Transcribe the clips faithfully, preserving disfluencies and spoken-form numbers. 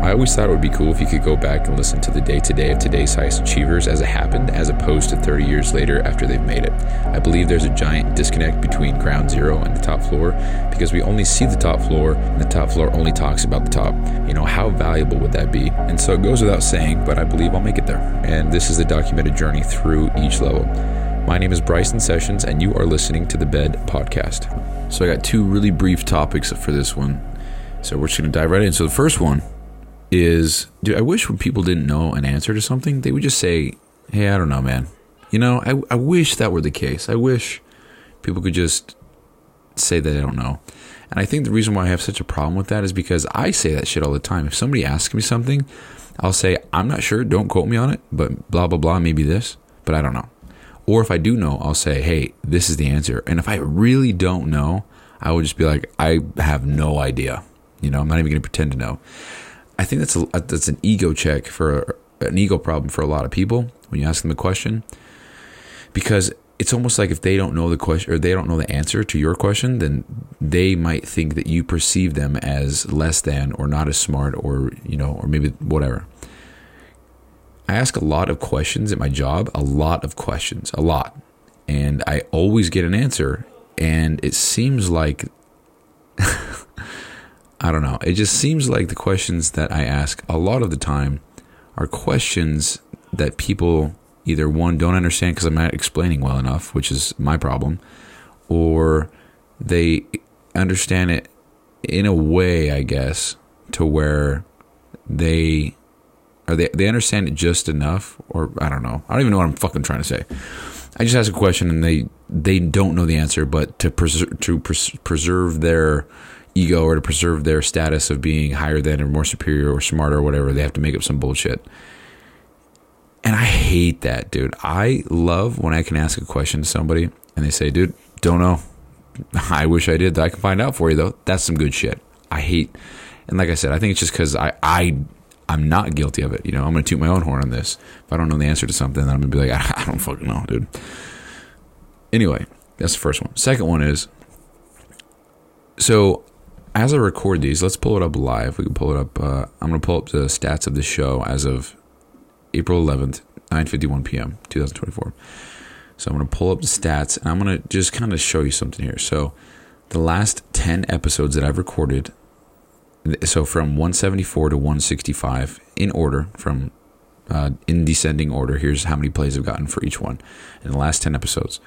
I always thought it would be cool if you could go back and listen to the day-to-day of today's highest achievers as it happened, as opposed to thirty years later after they've made it. I believe there's a giant disconnect between ground zero and the top floor because we only see the top floor and the top floor only talks about the top. You know, how valuable would that be? And so it goes without saying, but I believe I'll make it there. And this is the documented journey through each level. My name is Bryson Sessions, and you are listening to the Bed Podcast. So I got two really brief topics for this one. So we're just going to dive right in. So the first one is, dude, I wish when people didn't know an answer to something, they would just say, hey, I don't know, man. You know, I, I wish that were the case. I wish people could just say that I don't know. And I think the reason why I have such a problem with that is because I say that shit all the time. If somebody asks me something, I'll say, I'm not sure, don't quote me on it, but blah, blah, blah, maybe this, but I don't know. Or if I do know, I'll say, hey, this is the answer. And if I really don't know, I would just be like, I have no idea. You know, I'm not even going to pretend to know. I think that's a, that's an ego check for an ego problem for a lot of people when you ask them a question, because it's almost like if they don't know the question or they don't know the answer to your question, then they might think that you perceive them as less than or not as smart or, you know, or maybe whatever. I ask a lot of questions at my job, a lot of questions, a lot. And I always get an answer. And it seems like, I don't know, it just seems like the questions that I ask a lot of the time are questions that people either, one, don't understand because I'm not explaining well enough, which is my problem, or they understand it in a way, I guess, to where they... Or they, they understand it just enough, or I don't know. I don't even know what I'm fucking trying to say. I just ask a question and they they don't know the answer, but to preserve to pres- preserve their ego or to preserve their status of being higher than or more superior or smarter or whatever, they have to make up some bullshit. And I hate that, dude. I love when I can ask a question to somebody and they say, dude, don't know. I wish I did. I can find out for you, though. That's some good shit. I hate. And like I said, I think it's just because I... I I'm not guilty of it. You know, I'm going to toot my own horn on this. If I don't know the answer to something, then I'm going to be like, I, I don't fucking know, dude. Anyway, that's the first one. Second one is, so as I record these, let's pull it up live. We can pull it up. Uh, I'm going to pull up the stats of the show as of April eleventh, nine fifty-one p.m., twenty twenty-four. So I'm going to pull up the stats, and I'm going to just kind of show you something here. So the last ten episodes that I've recorded, so from one seventy-four to one sixty-five in order, from uh, in descending order, here's how many plays I've gotten for each one in the last ten episodes.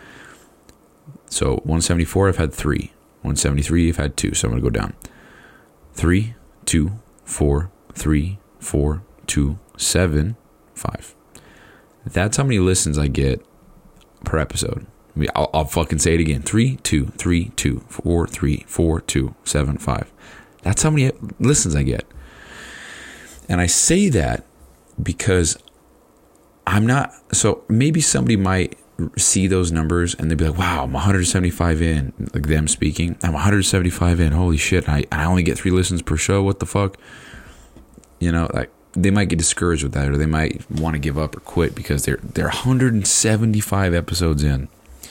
So one seventy-four, I've had three. one seventy-three, I've had two. So I'm going to go down. Three, two, four, three, four, two, seven, five. That's how many listens I get per episode. I mean, I'll, I'll fucking say it again. Three, two, three, two, four, three, four, two, seven, five. That's how many listens I get. And I say that because I'm not... So maybe somebody might see those numbers and they'd be like, wow, I'm one hundred seventy-five in. Like them speaking. I'm one hundred seventy-five in. Holy shit. I, I only get three listens per show. What the fuck? You know, like they might get discouraged with that, or they might want to give up or quit because they're, they're one hundred seventy-five episodes in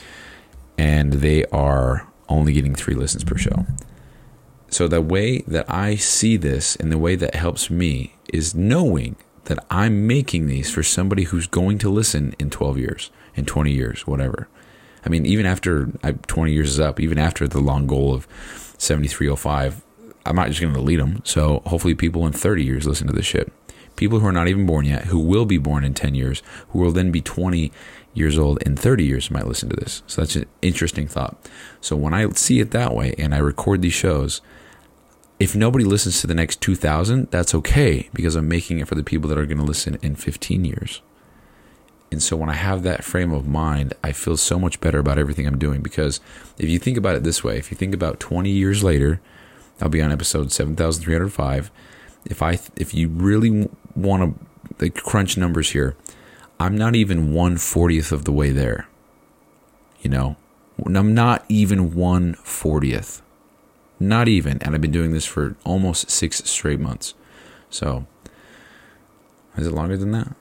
and they are only getting three listens per show. So the way that I see this and the way that helps me is knowing that I'm making these for somebody who's going to listen in twelve years, in twenty years, whatever. I mean, even after I, twenty years is up, even after the long goal of seventy-three oh five, I'm not just going to delete them. So hopefully people in thirty years listen to this shit. People who are not even born yet, who will be born in ten years, who will then be twenty years old in thirty years might listen to this. So that's an interesting thought. So when I see it that way and I record these shows, if nobody listens to the next two thousand, that's okay, because I'm making it for the people that are going to listen in fifteen years. And so when I have that frame of mind, I feel so much better about everything I'm doing, because if you think about it this way, if you think about twenty years later, I'll be on episode seven thousand three hundred five. If I, if you really want to like crunch numbers here, I'm not even one fortieth of the way there. You know, I'm not even one fortieth. Not even. And I've been doing this for almost six straight months. So, is it longer than that?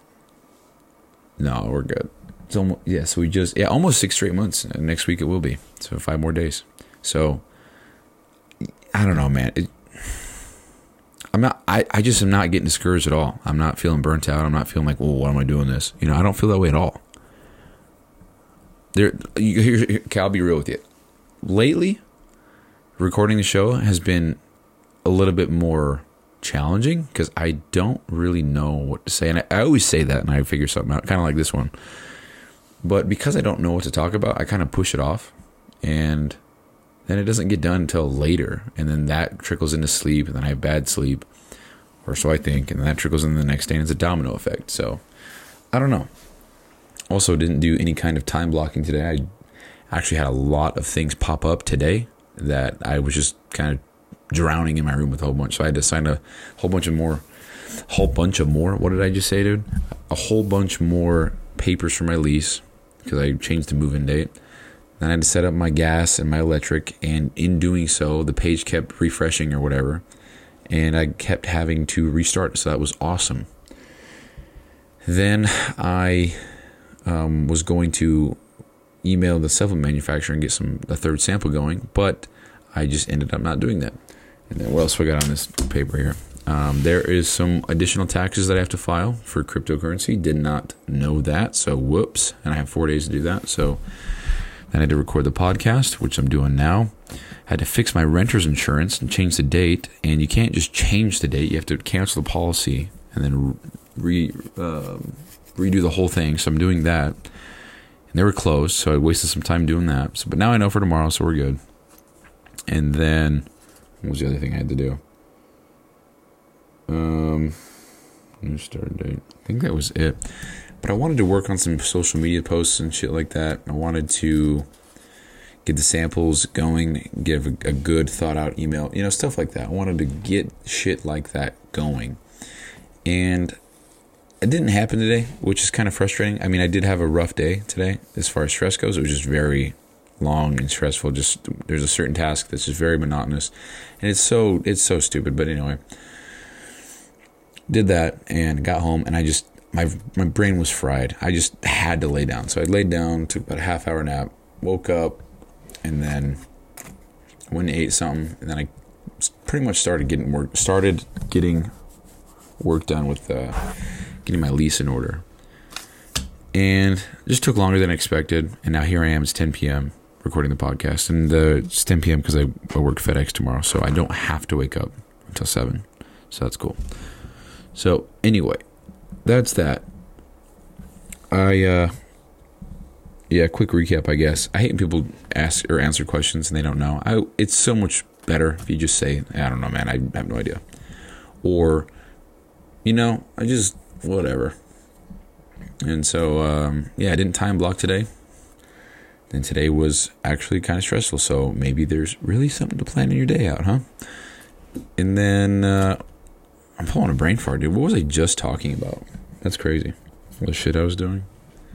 No, we're good. It's almost, yeah, so we just, yeah, almost six straight months. And next week it will be. So five more days. So, I don't know, man. It, I'm not, I, I just am not getting discouraged at all. I'm not feeling burnt out. I'm not feeling like, well, why am I doing this? You know, I don't feel that way at all. There, you, here, here, okay, I'll be real with you. Lately, recording the show has been a little bit more challenging because I don't really know what to say. And I, I always say that and I figure something out, kind of like this one. But because I don't know what to talk about, I kind of push it off. And then it doesn't get done until later. And then that trickles into sleep. And then I have bad sleep. Or so I think. And then that trickles into the next day. And it's a domino effect. So, I don't know. Also, didn't do any kind of time blocking today. I actually had a lot of things pop up today that I was just kind of drowning in my room with a whole bunch. So I had to sign a whole bunch of more, whole bunch of more. What did I just say, dude? A whole bunch more papers for my lease because I changed the move-in date. Then I had to set up my gas and my electric, and in doing so, the page kept refreshing or whatever, and I kept having to restart. So that was awesome. Then I um, was going to email the supplement manufacturer and get some a third sample going, but I just ended up not doing that. And then what else we got on this paper here? Um, there is some additional taxes that I have to file for cryptocurrency. Did not know that, so whoops. And I have four days to do that. So then I had to record the podcast, which I'm doing now. Had to fix my renter's insurance and change the date. And you can't just change the date. You have to cancel the policy and then re uh, redo the whole thing. So I'm doing that. And they were closed, so I wasted some time doing that. So, but now I know for tomorrow, so we're good. And then, what was the other thing I had to do? Um, new start date. I think that was it. But I wanted to work on some social media posts and shit like that. I wanted to get the samples going, give a, a good thought out email, you know, stuff like that. I wanted to get shit like that going. And it didn't happen today, which is kind of frustrating. I mean, I did have a rough day today as far as stress goes. It was just very long and stressful. Just there's a certain task that's just very monotonous, and it's so it's so stupid. But anyway, did that and got home, and I just my my brain was fried. I just had to lay down, so I laid down, took about a half hour nap, woke up, and then went and ate something, and then I pretty much started getting work started getting work done with uh, getting my lease in order. And it just took longer than expected. And now here I am. It's ten p.m. recording the podcast. And uh, it's ten p.m. because I, I work FedEx tomorrow. So I don't have to wake up until seven. So that's cool. So anyway, that's that. I, uh, yeah, quick recap, I guess. I hate when people ask or answer questions and they don't know. I, it's so much better if you just say, I don't know, man. I have no idea. Or, you know, I just, whatever. And so, um, yeah, I didn't time block today. Then today was actually kind of stressful. So maybe there's really something to plan in your day out, huh? And then uh, I'm pulling a brain fart, dude. What was I just talking about? That's crazy. All the shit I was doing.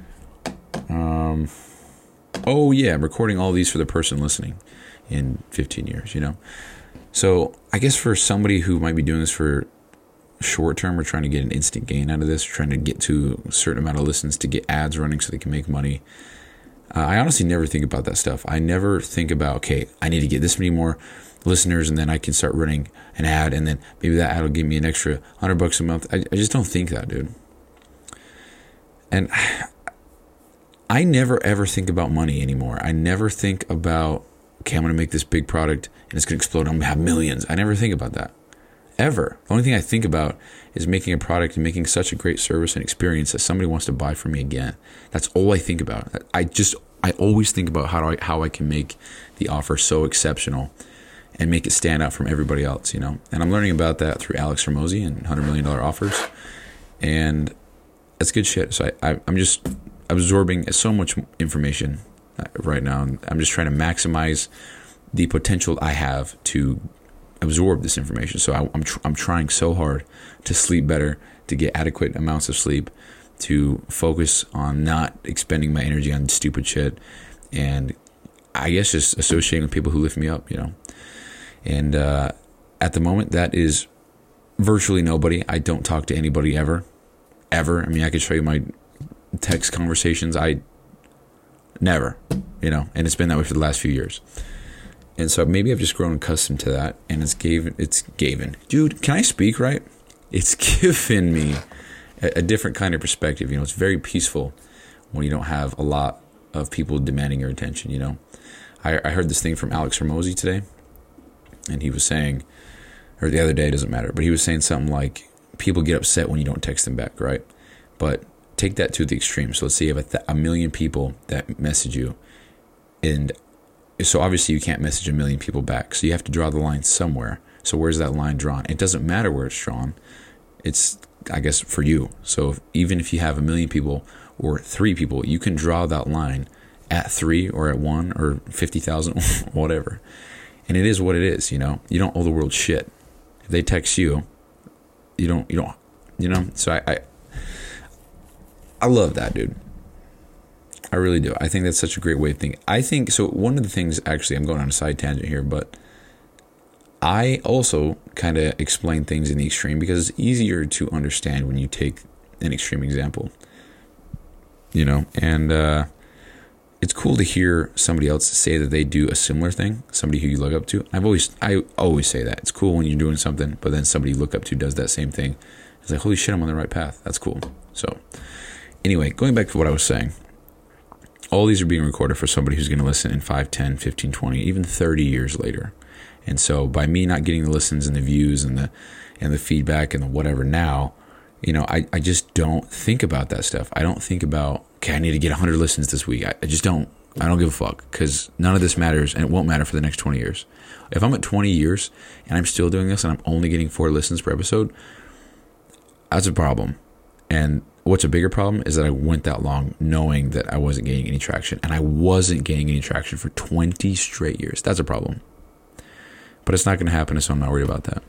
Um. Oh, yeah, I'm recording all these for the person listening in fifteen years, you know? So I guess for somebody who might be doing this for short term, we're trying to get an instant gain out of this, we're trying to get to a certain amount of listens to get ads running so they can make money. Uh, I honestly never think about that stuff. I never think about, okay, I need to get this many more listeners and then I can start running an ad and then maybe that ad will give me an extra hundred bucks a month. I, I just don't think that, dude. And I never ever think about money anymore. I never think about, okay, I'm going to make this big product and it's going to explode. I'm going to have millions. I never think about that. Ever. The only thing I think about is making a product and making such a great service and experience that somebody wants to buy from me again. That's all I think about. I just, I always think about how do I, how I can make the offer so exceptional and make it stand out from everybody else, you know? And I'm learning about that through Alex Hormozi and one hundred million dollars offers. And that's good shit. So I, I, I'm just absorbing so much information right now. And I'm just trying to maximize the potential I have to absorb this information. So I, I'm tr- I'm trying so hard to sleep better, to get adequate amounts of sleep, to focus on not expending my energy on stupid shit, and I guess just associating with people who lift me up, you know. And uh, at the moment, that is virtually nobody. I don't talk to anybody ever, ever. I mean, I could show you my text conversations. I never, you know, and it's been that way for the last few years. And so maybe I've just grown accustomed to that, and it's given, it's given. Dude, can I speak right? It's given me a, a different kind of perspective. You know, it's very peaceful when you don't have a lot of people demanding your attention, you know. I, I heard this thing from Alex Hormozy today, and he was saying, or the other day, it doesn't matter, but he was saying something like, people get upset when you don't text them back, right? But take that to the extreme. So let's say you have a, th- a million people that message you, and so obviously you can't message a million people back. So you have to draw the line somewhere. So where's that line drawn? It doesn't matter where it's drawn. It's, I guess, for you. So if, even if you have a million people or three people, you can draw that line at three or at one or fifty thousand, whatever. And it is what it is, you know. You don't owe the world shit. If they text you, you don't, you don't, you know. So I, I, I love that, dude. I really do. I think that's such a great way of thinking. I think, so one of the things, actually, I'm going on a side tangent here, but I also kind of explain things in the extreme because it's easier to understand when you take an extreme example, you know, and uh, it's cool to hear somebody else say that they do a similar thing, somebody who you look up to. I've always, I always say that. It's cool when you're doing something, but then somebody you look up to does that same thing. It's like, holy shit, I'm on the right path. That's cool. So anyway, going back to what I was saying. All these are being recorded for somebody who's going to listen in five, ten, fifteen, twenty, even thirty years later. And so by me not getting the listens and the views and the and the feedback and the whatever now, you know, I, I just don't think about that stuff. I don't think about, okay, I need to get one hundred listens this week. I, I just don't. I don't give a fuck because none of this matters and it won't matter for the next twenty years. If I'm at twenty years and I'm still doing this and I'm only getting four listens per episode, that's a problem. And what's a bigger problem is that I went that long knowing that I wasn't gaining any traction, and I wasn't gaining any traction for twenty straight years. That's a problem. But it's not going to happen, so I'm not worried about that.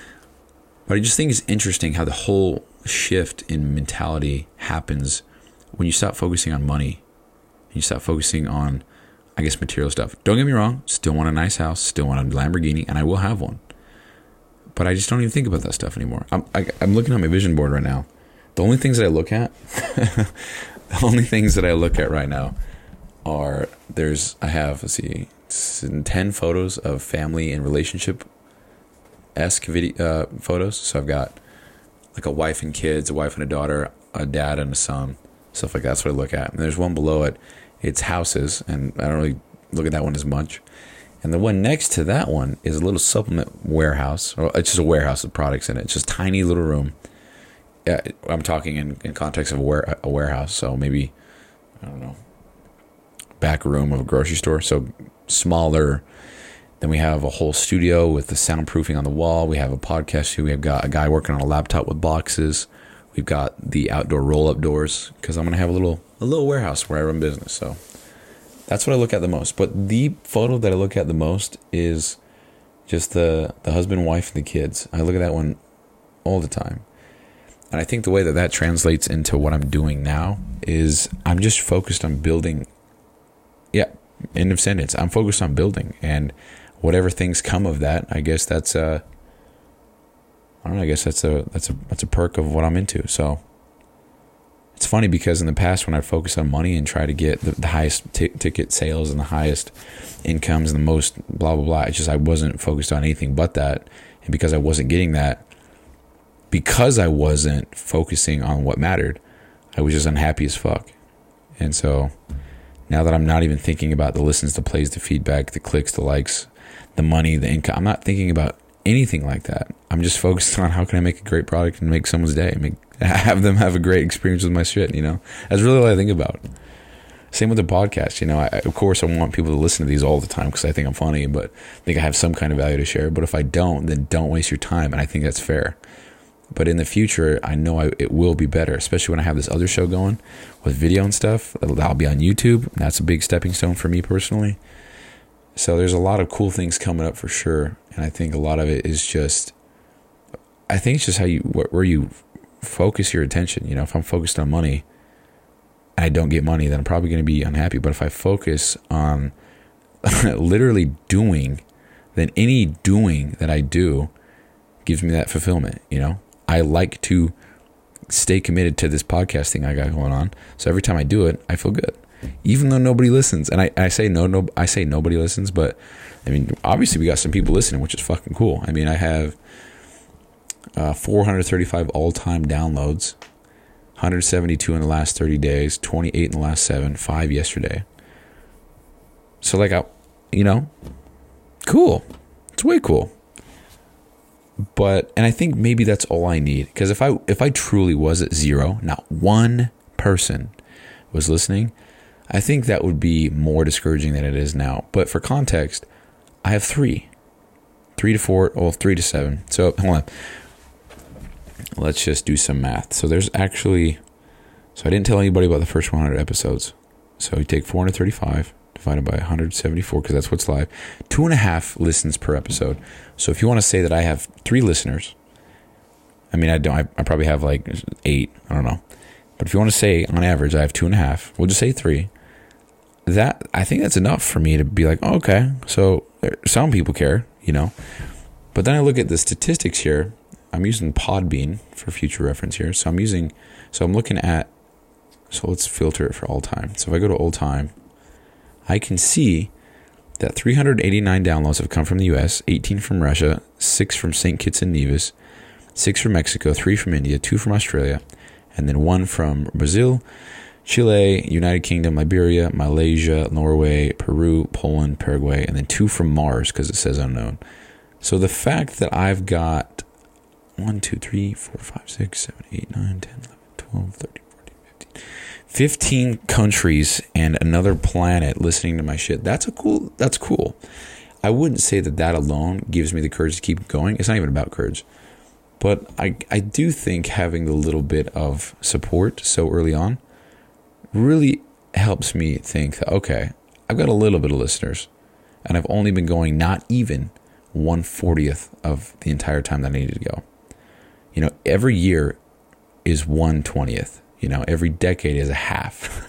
But I just think it's interesting how the whole shift in mentality happens when you stop focusing on money and you stop focusing on, I guess, material stuff. Don't get me wrong, still want a nice house, still want a Lamborghini, and I will have one. But I just don't even think about that stuff anymore. I'm, I, I'm looking at my vision board right now. The only things that I look at, the only things that I look at right now are there's, I have, let's see, ten photos of family and relationship-esque video, uh, photos. So I've got like a wife and kids, a wife and a daughter, a dad and a son, stuff like that. That's what I look at. And there's one below it, it's houses, and I don't really look at that one as much. And the one next to that one is a little supplement warehouse. Or it's just a warehouse with products in it. It's just a tiny little room. Yeah, I'm talking in, in context of a, ware, a warehouse, so maybe, I don't know, back room of a grocery store, so smaller. Then we have a whole studio with the soundproofing on the wall. We have a podcast studio. We've got a guy working on a laptop with boxes. We've got the outdoor roll-up doors because I'm going to have a little a little warehouse where I run business, so that's what I look at the most. But the photo that I look at the most is just the, the husband, wife, and the kids. I look at that one all the time. And I think the way that that translates into what I'm doing now is I'm just focused on building. Yeah, end of sentence. I'm focused on building, and whatever things come of that, I guess that's a. I don't know. I guess that's a that's a that's a perk of what I'm into. So it's funny because in the past, when I focused on money and try to get the, the highest t- ticket sales and the highest incomes and the most blah blah blah, it's just I wasn't focused on anything but that, and because I wasn't getting that. Because I wasn't focusing on what mattered, I was just unhappy as fuck. And so now that I'm not even thinking about the listens, the plays, the feedback, the clicks, the likes, the money, the income, I'm not thinking about anything like that. I'm just focused on how can I make a great product and make someone's day, make have them have a great experience with my shit, you know? That's really what I think about. Same with the podcast, you know. I, of course, I want people to listen to these all the time because I think I'm funny, but I think I have some kind of value to share. But if I don't, then don't waste your time, and I think that's fair. But in the future, I know I, it will be better, especially when I have this other show going with video and stuff. That'll be on YouTube. And that's a big stepping stone for me personally. So there's a lot of cool things coming up for sure. And I think a lot of it is just, I think it's just how you, where you focus your attention. You know, if I'm focused on money and I don't get money, then I'm probably going to be unhappy. But if I focus on literally doing, then any doing that I do gives me that fulfillment, you know? I like to stay committed to this podcast thing I got going on. So every time I do it, I feel good. even though nobody listens. And I, I say no, no, I say nobody listens, but I mean, obviously we got some people listening, which is fucking cool. I mean, I have uh, four hundred thirty-five all-time downloads, one hundred seventy-two in the last thirty days, twenty-eight in the last seven, five yesterday. So like, I, you know, cool. It's way cool. But, and I think maybe that's all I need. Because if I if I truly was at zero, not one person was listening, I think that would be more discouraging than it is now. But for context, I have three. Three to four, well, three to seven. So, hold on. Let's just do some math. So there's actually, so I didn't tell anybody about the first one hundred episodes. So you take four hundred thirty-five divided by one hundred seventy-four, because that's what's live. Two and a half listens per episode. So if you want to say that I have three listeners, I mean, I don't, I, I probably have like eight, I don't know. But if you want to say on average, I have two and a half, we'll just say three. That, I think that's enough for me to be like, oh, okay, so some people care, you know. But then I look at the statistics here. I'm using Podbean for future reference here. So I'm using, so I'm looking at, so let's filter it for all time. So if I go to all time, I can see that three hundred eighty-nine downloads have come from the U S, eighteen from Russia, six from Saint Kitts and Nevis, six from Mexico, three from India, two from Australia, and then one from Brazil, Chile, United Kingdom, Liberia, Malaysia, Norway, Peru, Poland, Paraguay, and then two from Mars because it says unknown. So the fact that I've got one, two, three, four, five, six, seven, eight, nine, ten, eleven, twelve, thirteen, fourteen, fifteen, fifteen countries and another planet listening to my shit, that's a cool, that's cool. I wouldn't say that that alone gives me the courage to keep going. It's not even about courage. But I, I do think having the little bit of support so early on really helps me think that, okay, I've got a little bit of listeners, and I've only been going not even one fortieth of the entire time that I needed to go. You know, every year is one twentieth. You know, every decade is a half.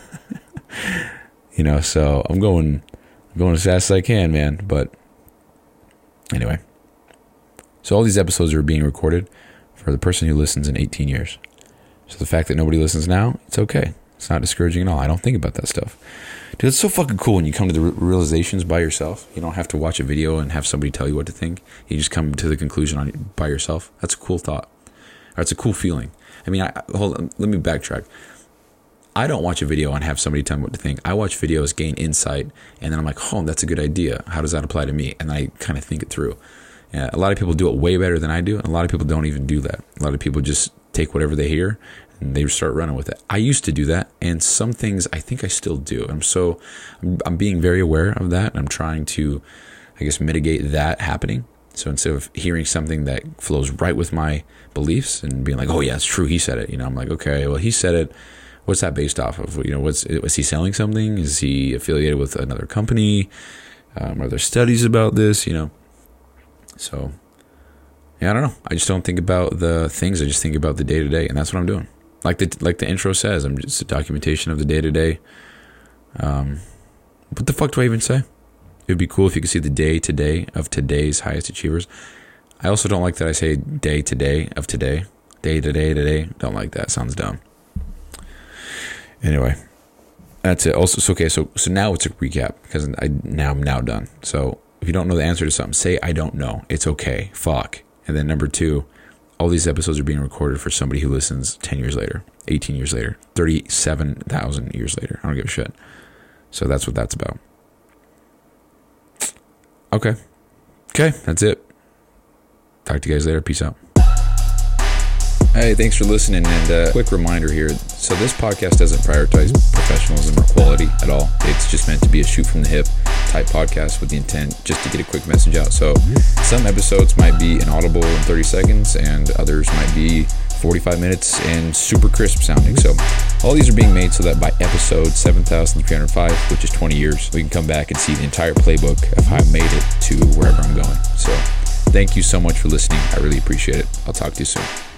You know, so I'm going, I'm going as fast as I can, man. But anyway, so all these episodes are being recorded for the person who listens in eighteen years. So the fact that nobody listens now, it's okay. It's not discouraging at all. I don't think about that stuff. Dude, it's so fucking cool when you come to the realizations by yourself. You don't have to watch a video and have somebody tell you what to think. You just come to the conclusion on by yourself. That's a cool thought. Or it's a cool feeling. I mean, I, hold on, let me backtrack. I don't watch a video and have somebody tell me what to think. I watch videos, gain insight, and then I'm like, oh, that's a good idea. How does that apply to me? And I kind of think it through. Yeah, a lot of people do it way better than I do, and a lot of people don't even do that. A lot of people just take whatever they hear and they start running with it. I used to do that, and some things I think I still do. I'm so, I'm, I'm being very aware of that, and I'm trying to, I guess, mitigate that happening. So instead of hearing something that flows right with my beliefs and being like, oh yeah, it's true, he said it, you know, I'm like, okay, well, he said it. What's that based off of? You know, what's, was he selling something? Is he affiliated with another company? Um, are there studies about this? You know, so yeah, I don't know. I just don't think about the things. I just think about the day to day, and that's what I'm doing. Like the like the intro says, I'm just a documentation of the day to day. Um, what the fuck do I even say? It would be cool if you could see the day to day of today's highest achievers. I also don't like that I say day to day of today. Day to day today. Don't like that. Sounds dumb. Anyway, that's it. Also, so, okay, so so now it's a recap because I now I'm now done. So if you don't know the answer to something, say I don't know. It's okay. Fuck. And then number two, all these episodes are being recorded for somebody who listens ten years later, eighteen years later, thirty-seven thousand years later. I don't give a shit. So that's what that's about. Okay. Okay, that's it. Talk to you guys later. Peace out. Hey, thanks for listening. And a uh, quick reminder here. So this podcast doesn't prioritize professionalism or quality at all. It's just meant to be a shoot from the hip type podcast with the intent just to get a quick message out. So some episodes might be inaudible in thirty seconds and others might be forty-five minutes and super crisp sounding. So all these are being made so that by episode seven thousand three hundred five, which is twenty years, we can come back and see the entire playbook of how I made it to wherever I'm going. So thank you so much for listening. I really appreciate it. I'll talk to you soon.